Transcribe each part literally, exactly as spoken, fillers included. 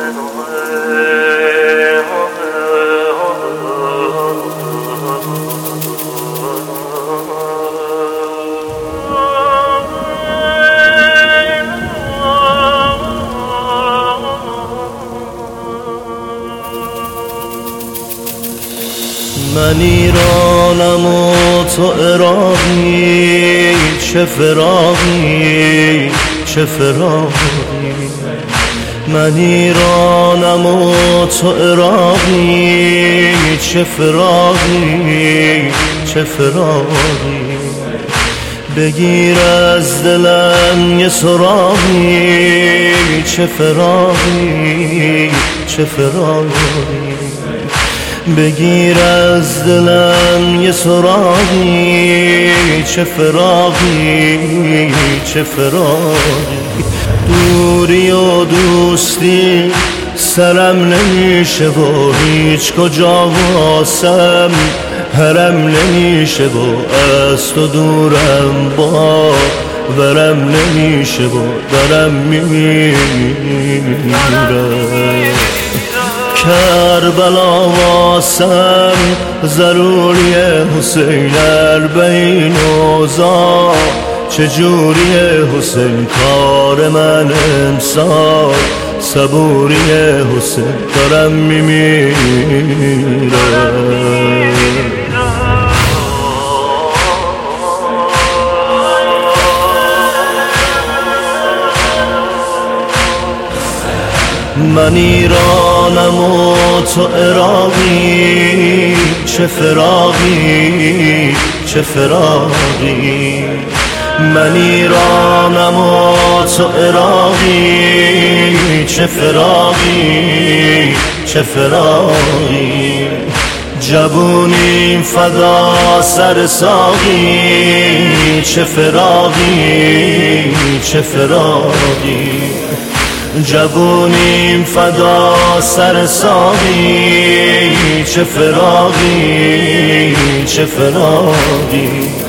من ایرانم و تو عراقی، چه فراقی چه فراقی. من ایرانم و تو عراقی، چه فراقی چه فراقی. بگیر از دلم یه سراغی، چه فراقی چه فراقی. بگیر از دلم یه سراغی، چه فراقی چه فراقی. دوری و دوستی سرم نمیشه و هیچ کجا واسم حرم نمیشه و از تو دورم با برم نمیشه و دارم میمیرم. کربلا واسم ضروریه حسین، اربعین اوضاع چجوریه حسین. کار من امسال صبوریه حسین، دارم میمیرم. من ایرانم و تو عراقی، چه فراقی چه فراقی. من ایرانم و تو عراقی، چه فراقی چه فراقی. جوونیم فدا سر ساقی، چه فراقی چه فراقی. جوونیم فدا سر ساقی، چه فراقی چه فراقی.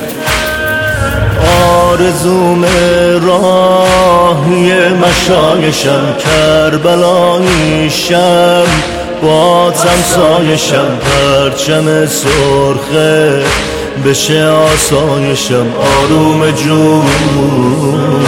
آرزوم راهی مشایشم، کربلاییشم بازم سایشم. پرچم سرخه بشه آسایشم، آروم جون.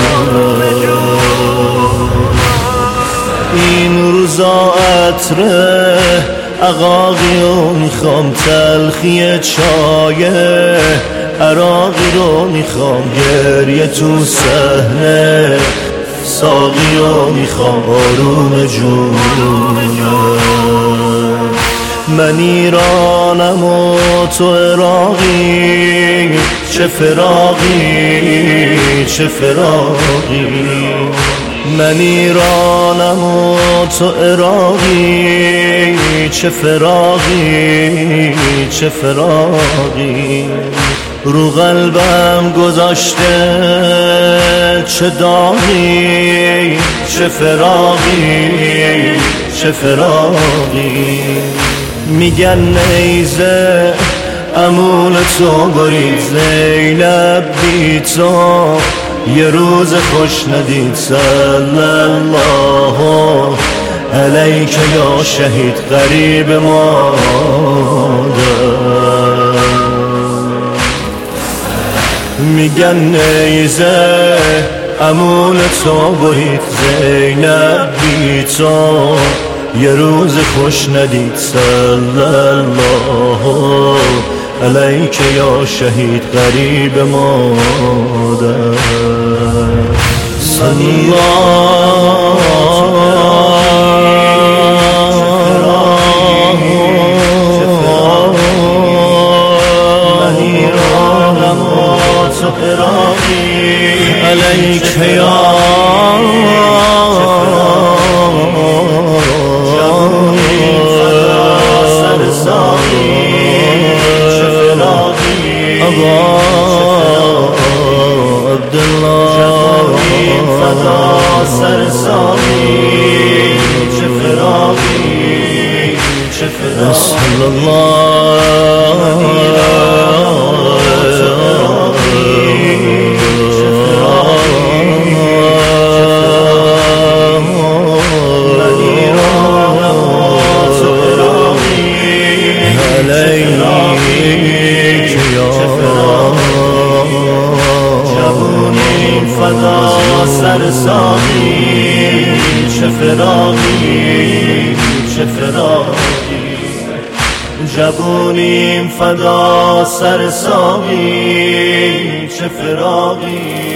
این روزا عطره عقاقی رو میخوام، تلخی چای عراقی رو میخوام. گریه تو صحنه ساقی رو میخوام، آروم جون. من ایرانم و تو عراقی، چه فراقی چه فراقی. من ایرانم و تو عراقی، چه فراقی چه فراقی. رو قلبم گذاشته چه داغی، چه فراقی چه فراقی. میگن نیزه امول تو برید، زینب بی تو یه روز خوش ندید. صلی الله علیک یا شهید غریب مادر. میگن نیزه امول تو برید، زینب بی تو یه روز خوش ندید. صلی الله علیک یا شهید غریب مادر. صلی الله من ایرانم و تو عراقی، علیک یا صلی الله فدا سر ساقی چه فراقی چه فراقی جوونیم فدا سر ساقی چه فراقی